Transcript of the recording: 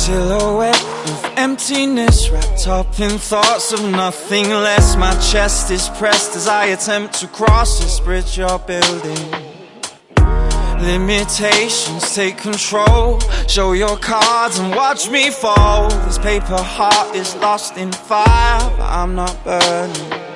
silhouette of emptiness, wrapped up in thoughts of nothing less. My chest is pressed as I attempt to cross this bridge you're building. Limitations take control. Show your cards and watch me fall. This paper heart is lost in fire, but I'm not burning.